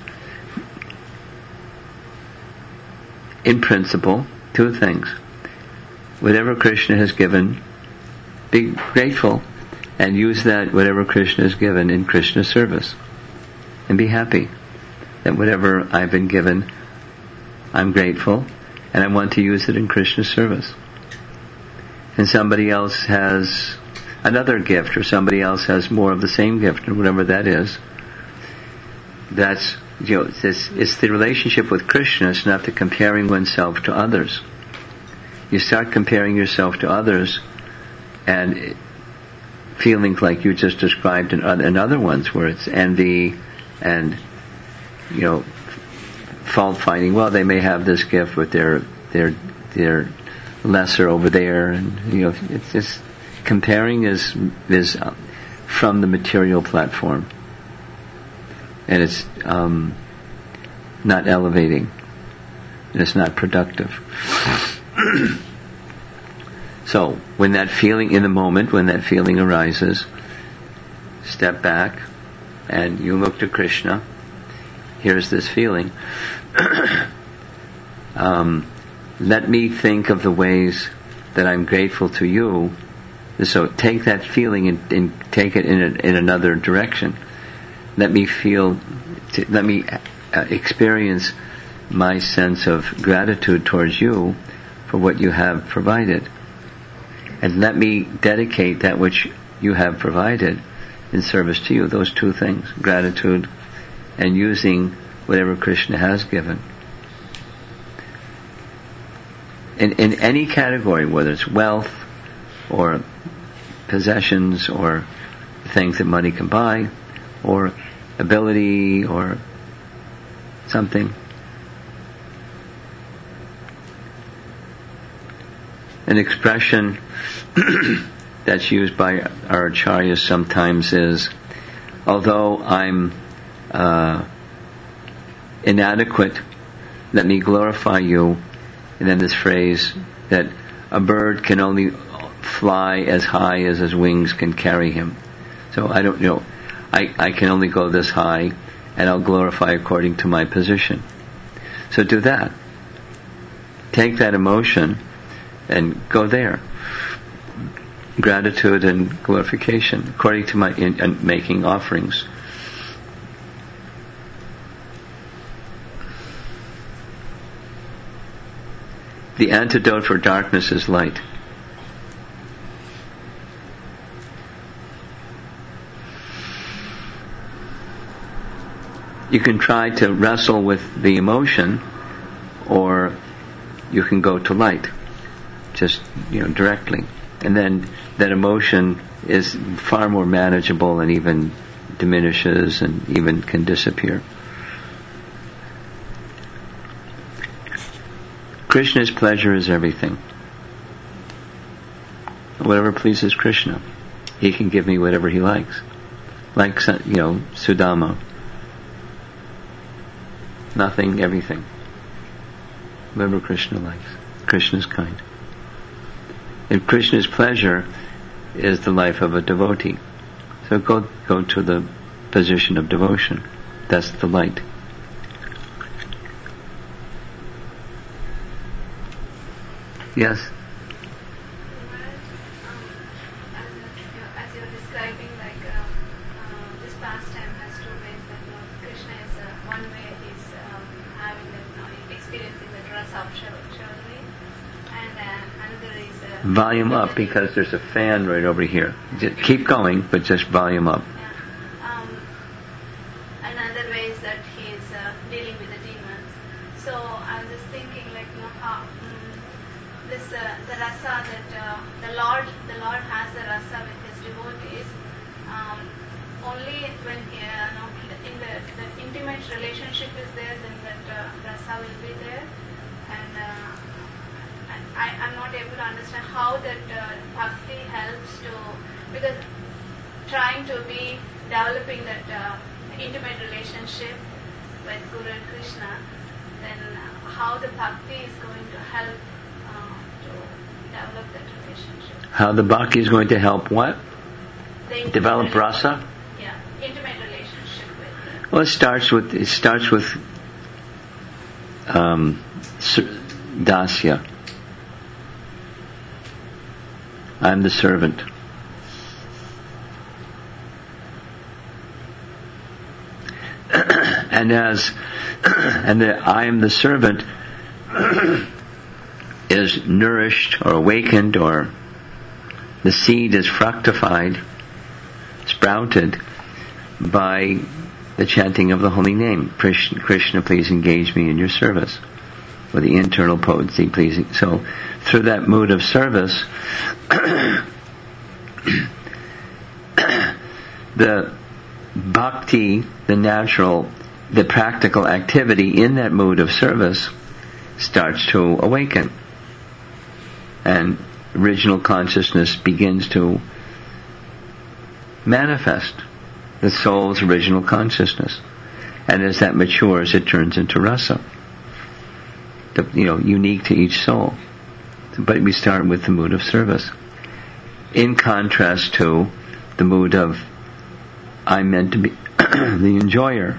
in principle, two things. Whatever Krishna has given, be grateful and use that, whatever Krishna has given, in Krishna's service. And be happy that whatever I've been given, I'm grateful and I want to use it in Krishna's service. And somebody else has another gift, or somebody else has more of the same gift, or whatever that is. That's, you know, it's, it's the relationship with Krishna. It's not the comparing oneself to others. You start comparing yourself to others, and feelings like you just described in other, in other ones, where it's envy and, you know, fault finding. Well, they may have this gift, but they're they're they're lesser over there, and you know, it's just comparing is is from the material platform, and it's um, not elevating, and it's not productive. So when that feeling, in the moment when that feeling arises, step back and you look to Krishna. Here's this feeling. um, let me think of the ways that I'm grateful to you. So take that feeling and, and take it in, a, in another direction. Let me feel, t- let me uh, experience my sense of gratitude towards you for what you have provided. And let me dedicate that which you have provided in service to you. Those two things, gratitude and using whatever Krishna has given. In, in any category, whether it's wealth or possessions or things that money can buy or ability or something. An expression that's used by our acharyas sometimes is, although I'm uh, inadequate, let me glorify you. And then this phrase that a bird can only fly as high as his wings can carry him. So I don't know, I, I can only go this high, and I'll glorify according to my position. So do that. Take that emotion and go there. Gratitude and glorification according to my in, in making offerings. The antidote for darkness is light. You can try to wrestle with the emotion, or you can go to light, just, you know, directly. And then that emotion is far more manageable and even diminishes and even can disappear. Krishna's pleasure is everything. Whatever pleases Krishna, he can give me whatever he likes. Like, you know, Sudama. Nothing, everything. Whatever Krishna likes. Krishna's kind. And Krishna's pleasure is the life of a devotee. So go go to the position of devotion. That's the light. Yes? As you're describing, like uh, uh, this pastime has two ways. That you know, Krishna is uh, one way he's um, having that, you know, experiencing the rasa of chivalry, and uh, another is uh, volume up, because there's a fan right over here. Just keep going, but just volume up. Yeah. Um, another way is that he is uh, dealing with the demons. So I was just thinking, like, you know, how um, this uh, the rasa that uh, the Lord the Lord has the rasa with his devotees. Um, only when he, uh, no, in the, the intimate relationship is there, then that uh, rasa will be there. And uh, I, I'm not able to understand how that uh, bhakti helps to, because trying to be developing that uh, intimate relationship with Guru and Krishna, then how the bhakti is going to help uh, to develop that relationship. How the bhakti is going to help what? Develop rasa? Yeah, intimate relationship with. Well, it starts with it starts with um, dasya. I'm the servant. And as and the I am the servant is nourished or awakened, or the seed is fructified, sprouted by the chanting of the holy name. Krishna, Krishna, please engage me in your service. Or the internal potency, please. So through that mood of service, the bhakti, the natural, the practical activity in that mood of service starts to awaken. And original consciousness begins to manifest, the soul's original consciousness. And as that matures, it turns into rasa, the, you know, unique to each soul. But we start with the mood of service. In contrast to the mood of, I'm meant to be the enjoyer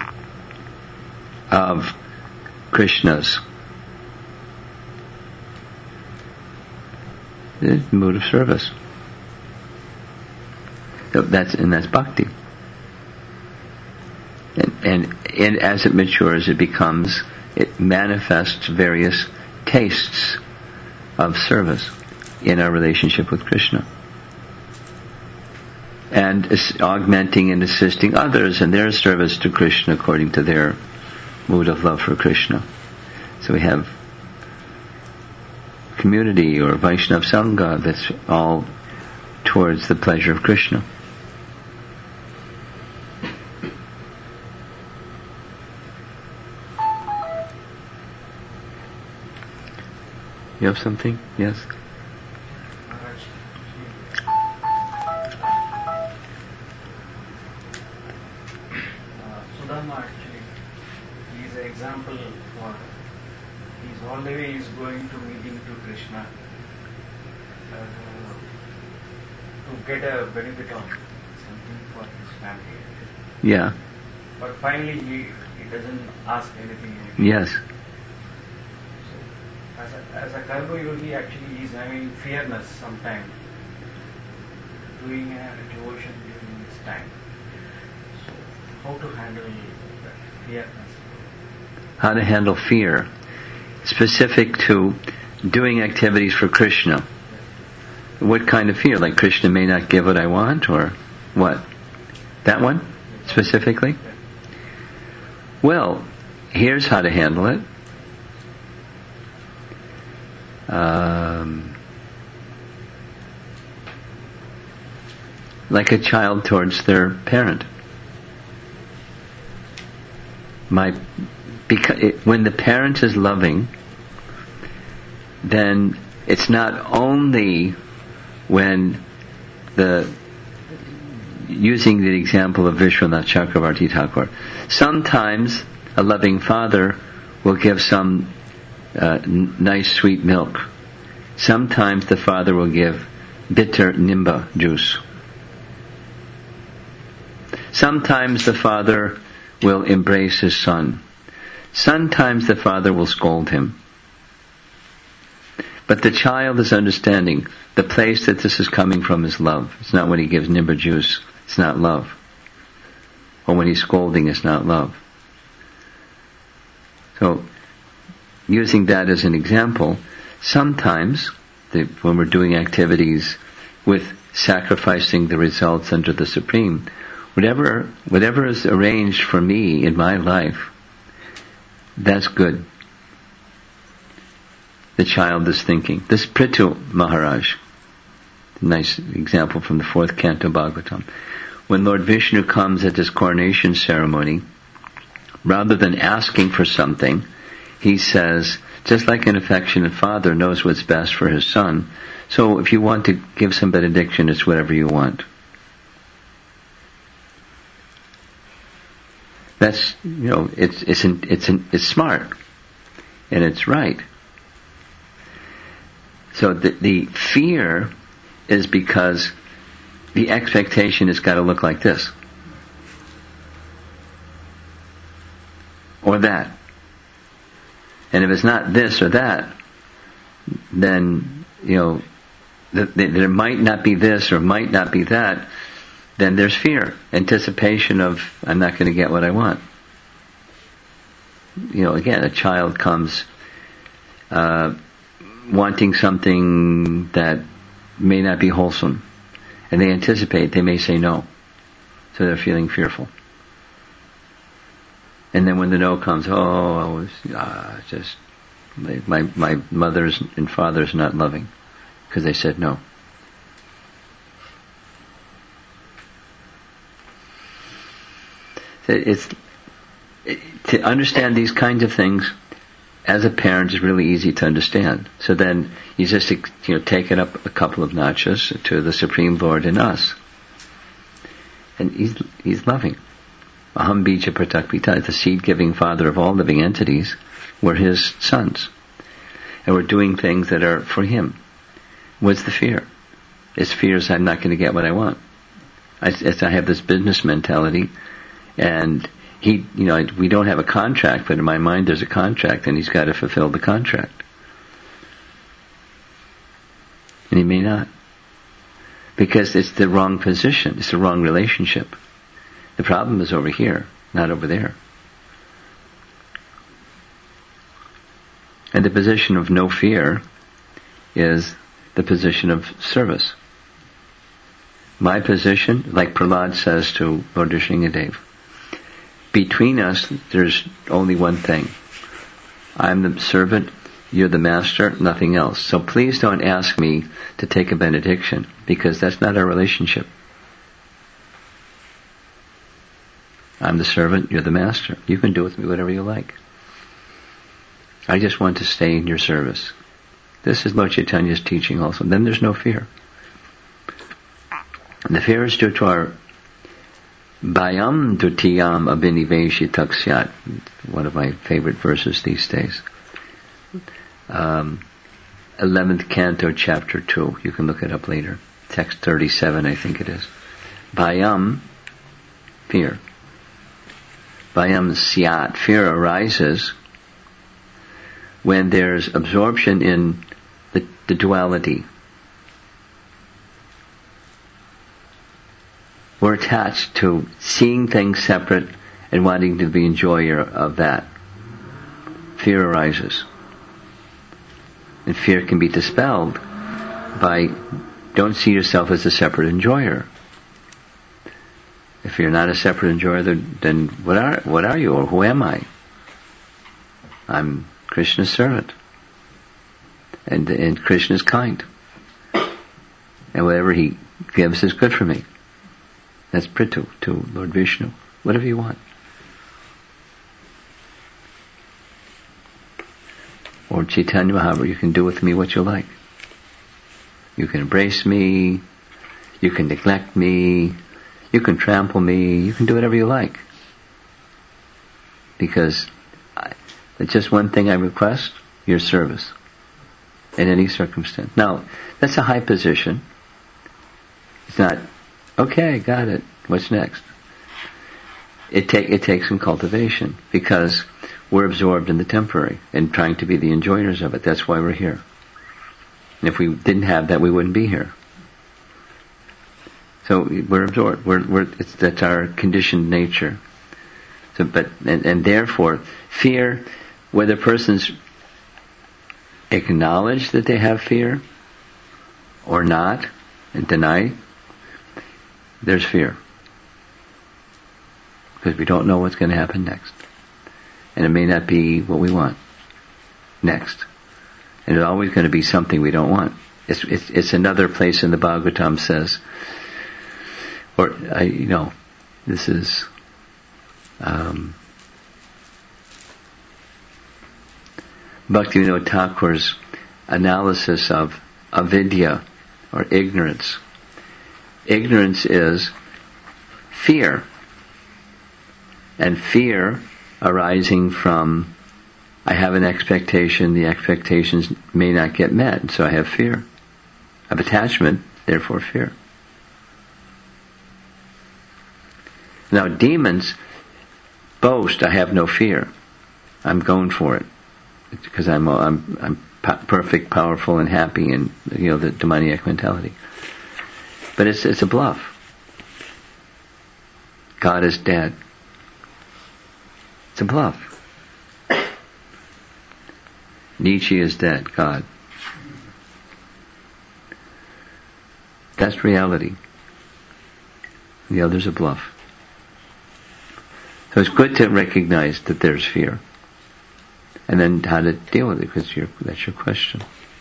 of Krishna's. The mood of service. So that's and that's bhakti. And, and and as it matures, it becomes, it manifests various tastes of service in our relationship with Krishna, and is augmenting and assisting others in their service to Krishna according to their mood of love for Krishna. So we have community or Vaishnav Sangha that's all towards the pleasure of Krishna. You have something? Yes? Sudama actually, he is an example for, he's always going to meeting to Krishna uh, to get a benefit of something for his family. Yeah. But finally he, he doesn't ask anything. Yes. So as a, as a karma yogi actually he is having fearness sometimes, doing a devotion during this time. How to handle that fear? How to handle fear, specific to doing activities for Krishna. What kind of fear? Like Krishna may not give what I want, or what? That one specifically? Well, here's how to handle it. Um, like a child towards their parent. My, because it, when the parent is loving, then it's not only when the, using the example of Vishwanath Chakravarti Thakur, sometimes a loving father will give some uh, n- nice sweet milk. Sometimes the father will give bitter nimba juice. Sometimes the father will embrace his son. Sometimes the father will scold him. But the child is understanding the place that this is coming from is love. It's not when he gives nimba juice, it's not love. Or when he's scolding, it's not love. So, using that as an example, sometimes the, when we're doing activities with sacrificing the results under the Supreme, Whatever, whatever is arranged for me in my life, that's good. The child is thinking. This Prithu Maharaj, nice example from the fourth canto Bhagavatam. When Lord Vishnu comes at his coronation ceremony, rather than asking for something, he says, just like an affectionate father knows what's best for his son, so if you want to give some benediction, it's whatever you want. That's, you know, it's it's it's it's smart, and it's right. So the the fear is because the expectation has got to look like this or that, and if it's not this or that, then you know th- th- there might not be this or might not be that. Then there's fear, anticipation of, I'm not going to get what I want. You know, again, a child comes uh, wanting something that may not be wholesome, and they anticipate, they may say no. So they're feeling fearful. And then when the no comes, oh, I was, ah, just, my, my mother's and father's not loving, because they said no. It's it, to understand these kinds of things as a parent is really easy to understand. So then you just you know take it up a couple of notches to the Supreme Lord in us, and he's he's loving. Aham bija pratak pita, the seed-giving father of all living entities, were his sons, and we're doing things that are for Him. What's the fear? It's fears I'm not going to get what I want. I, it's, I have this business mentality, and he, you know, we don't have a contract, but in my mind there's a contract, and he's got to fulfill the contract. And he may not. Because it's the wrong position. It's the wrong relationship. The problem is over here, not over there. And the position of no fear is the position of service. My position, like Prahlad says to Lord Nrsingadev, between us there's only one thing. I'm the servant, you're the master, nothing else. So please don't ask me to take a benediction, because that's not our relationship. I'm the servant, you're the master. You can do with me whatever you like. I just want to stay in your service. This is Lord Chaitanya's teaching also. Then there's no fear. The fear is due to our Bhayam dutiyam abhiniveshi taksyat, one of my favorite verses these days. Um, eleventh canto, chapter two. You can look it up later. Text thirty-seven, I think it is. Bhayam, fear. Bhayam syat, fear arises when there's absorption in the, the duality. We're attached to seeing things separate and wanting to be enjoyer of that. Fear arises. And fear can be dispelled by don't see yourself as a separate enjoyer. If you're not a separate enjoyer, then what are what are you, or who am I? I'm Krishna's servant. And, and Krishna's kind. And whatever He gives is good for me. That's Prithu to Lord Vishnu. Whatever you want. Or Chaitanya Mahaprabhu, you can do with me what you like. You can embrace me, you can neglect me, you can trample me, you can do whatever you like. Because I, it's just one thing I request, your service. In any circumstance. Now, that's a high position. It's not, okay, got it, what's next? It, take, it takes some cultivation, because we're absorbed in the temporary and trying to be the enjoyers of it. That's why we're here. And if we didn't have that, we wouldn't be here. So we're absorbed. We're, we're, it's, that's our conditioned nature. So, but and, and therefore, fear, whether persons acknowledge that they have fear or not and deny, there's fear. Because we don't know what's going to happen next. And it may not be what we want next. And it's always going to be something we don't want. It's, it's, it's another place in the Bhagavatam says, or, I, you know, this is, um, Bhaktivinoda Thakur's analysis of avidya, or ignorance. Ignorance is fear. And fear arising from, I have an expectation, the expectations may not get met, so I have fear. I have attachment, therefore fear. Now demons boast, I have no fear. I'm going for it. Because I'm I'm I'm perfect, powerful, and happy, and you know the demoniac mentality. But it's it's a bluff. God is dead. It's a bluff. Nietzsche is dead. God. That's reality. The other's a bluff. So it's good to recognize that there's fear. And then how to deal with it, because you're, that's your question.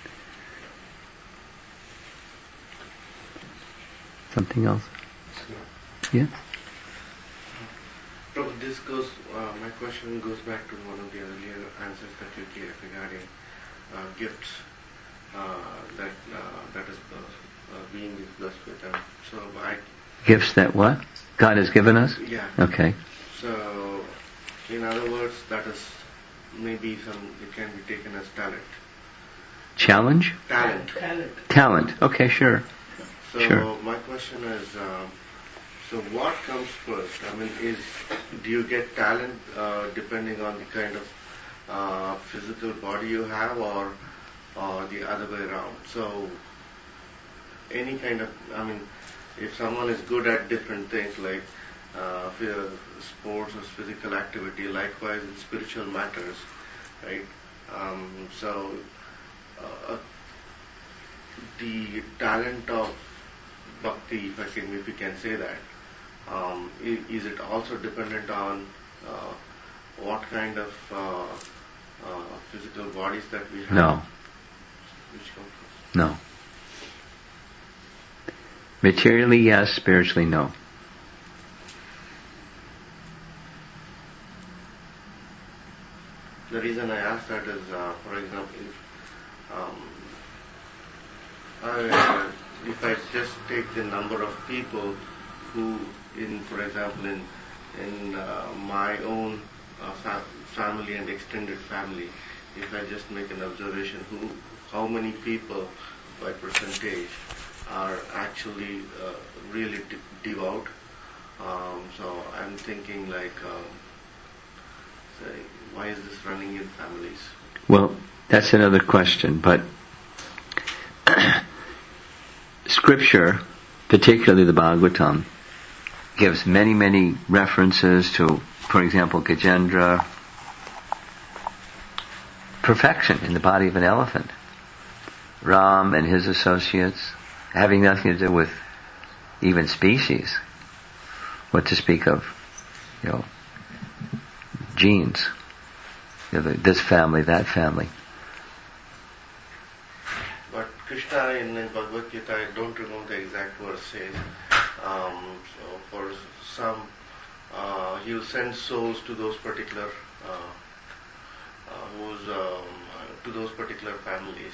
Something else? Yeah? Prabhu, this goes, uh, my question goes back to one of the earlier answers that you gave regarding uh, gifts uh, that uh, that is uh, uh, being is blessed with them. So I... Gifts that what? God has given us? Yeah. Okay. So, in other words, that is maybe some, it can be taken as talent. Challenge? Talent. Talent. Talent. Okay, sure. So Sure. my question is, um, so what comes first? I mean, is do you get talent uh, depending on the kind of uh, physical body you have, or or the other way around? So any kind of, I mean, if someone is good at different things like uh, phy- sports or physical activity, likewise in spiritual matters, right? Um, so uh, the talent of bhakti, if I can, if you can say that, um, is, is it also dependent on uh, what kind of uh, uh, physical bodies that we have? No. Which come first? No. Materially, yes. Spiritually, no. The reason I ask that is, uh, for example, if, um, I, if I just take the number of people who, in, for example, in in uh, my own uh, fa- family and extended family, if I just make an observation, who, how many people by percentage are actually uh, really de- devout. Um, so I'm thinking like, um, say, why is this running in families? Well, that's another question, but Scripture, particularly the Bhagavatam, gives many, many references to, for example, Gajendra, perfection in the body of an elephant. Ram and his associates, having nothing to do with even species, what to speak of, you know, genes. You know, this family, that family. But Krishna in, in Bhagavad Gita, I don't remember the exact verse, says, um, so for some, uh, he'll send souls to those particular, uh, uh, who's, um, to those particular families,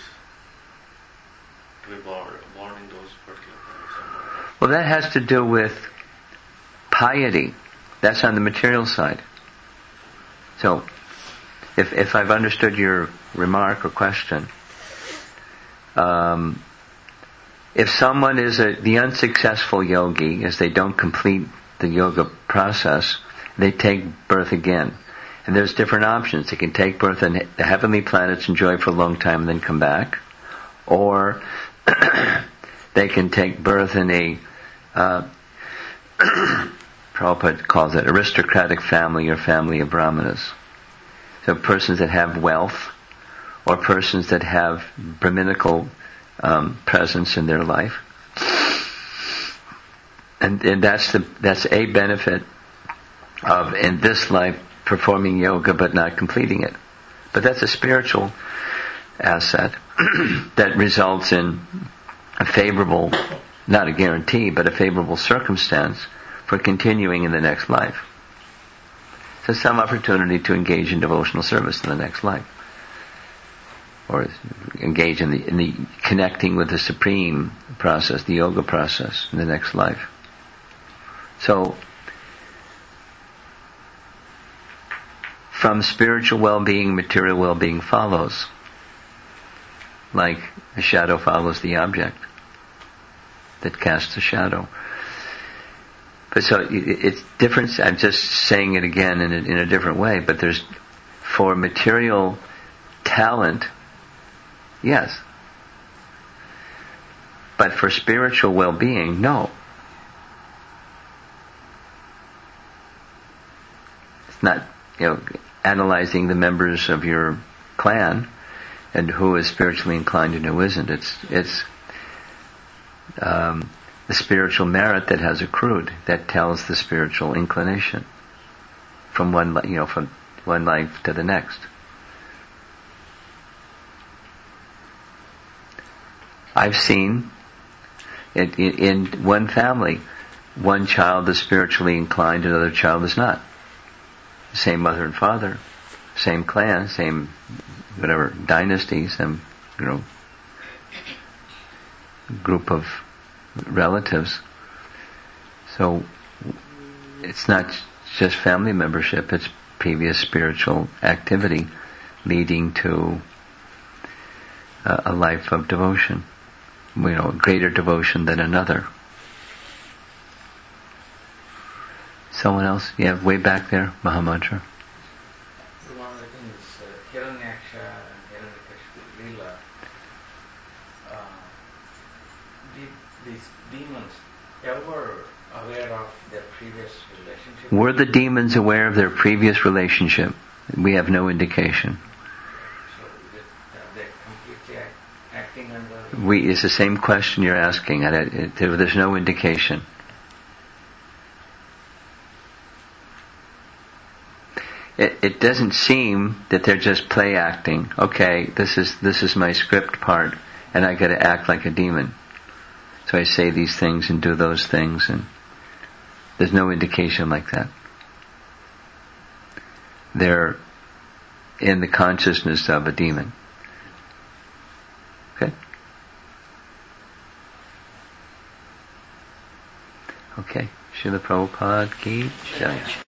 to be born, born in those particular families. Well, that has to do with piety. That's on the material side. So, if if I've understood your remark or question, um, if someone is a, the unsuccessful yogi, as they don't complete the yoga process, they take birth again. And there's different options. They can take birth in the heavenly planets, enjoy for a long time, and then come back. Or they can take birth in a, uh, Prabhupada calls it aristocratic family or family of brahmanas. So persons that have wealth, or persons that have Brahminical um, presence in their life. And, and that's the that's a benefit of, in this life, performing yoga but not completing it. But that's a spiritual asset that results in a favorable, not a guarantee, but a favorable circumstance for continuing in the next life. So some opportunity to engage in devotional service in the next life, or engage in the in the connecting with the supreme process, the yoga process, in the next life. So, from spiritual well-being, material well-being follows, like a shadow follows the object that casts a shadow. But so it's different. I'm just saying it again in a, in a different way. But there's, for material talent, yes. But for spiritual well-being, no. It's not, you know, analyzing the members of your clan and who is spiritually inclined and who isn't. It's it's um, the spiritual merit that has accrued that tells the spiritual inclination from one li- you know from one life to the next. I've seen it, in, in one family, one child is spiritually inclined, another child is not. Same mother and father, same clan, same whatever dynasty, some you know group of relatives. So it's not just family membership, it's previous spiritual activity leading to a, a life of devotion, you know, greater devotion than another. Someone else? Yeah, way back there, Mahamantra. The one I think is uh, Hiranyaksha and Hiranyakashipu Leela. Uh, did these demons ever aware of their previous relationship? Were the demons aware of their previous relationship? We have no indication. So that, uh, they're completely act, acting under... We, it's the same question you're asking, and it, it, there's no indication. It, it doesn't seem that they're just play acting. Okay, this is this is my script part, and I got to act like a demon. So I say these things and do those things, and there's no indication like that. They're in the consciousness of a demon. Okay? Okay. Srila Prabhupada ki jai.